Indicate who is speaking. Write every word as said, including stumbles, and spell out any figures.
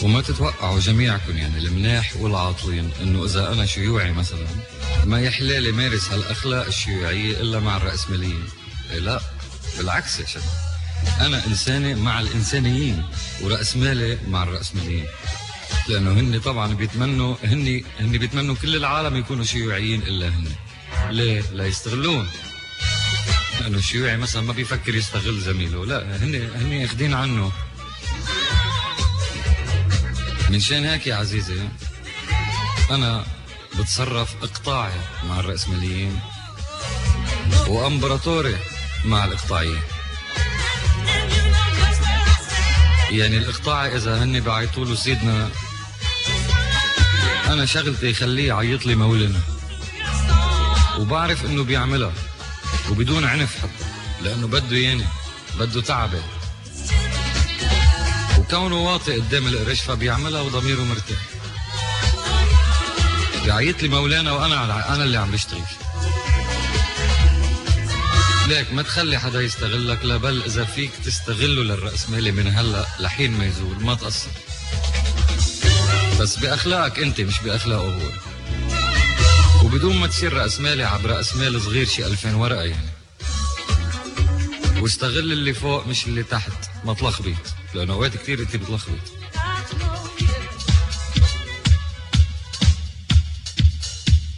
Speaker 1: وما تتوقعوا جميعكم يعني المناح والعاطلين انه اذا انا شيوعي مثلا ما يحلالي مارس هالاخلاق الشيوعيه الا مع الراسماليين. إيه لا بالعكس يا شباب، انا انساني مع الانسانيين وراسمالي مع الراسماليين، لانه هن طبعا بيتمنوا هن هن بيتمنوا كل العالم يكونوا شيوعيين الا هن. ليه؟ لا يستغلون، لانه الشيوعي مثلا ما بيفكر يستغل زميله، لا هن هن ياخدين عنه. من شان هيك يا عزيزي انا بتصرف اقطاعي مع الرأسماليين وامبراطوري مع الاقطاعيين. يعني الاقطاعي اذا هن بعيطوا له سيدنا انا شغلتي يخليه يعيط لي مولنا، وبعرف انه بيعملها وبدون عنف حتى، لانه بده ياني بده تعبه، وكونه واطي قدام القرش فبيعملها وضميره مرتاح. بيعيط لي مولانا وانا انا اللي عم بشتغل. ليك ما تخلي حدا يستغلك، لا بل اذا فيك تستغله للرأسمالي من هلا لحين ما يزول ما تقصر، بس باخلاقك انت مش باخلاقه هو، وبدون ما تصير رأسمالي عبر رأسمال صغير شي ألفين ورقه يعني. واستغل اللي فوق مش اللي تحت، ما تلخبط، لانه اوقات كثير انت بتلخبط.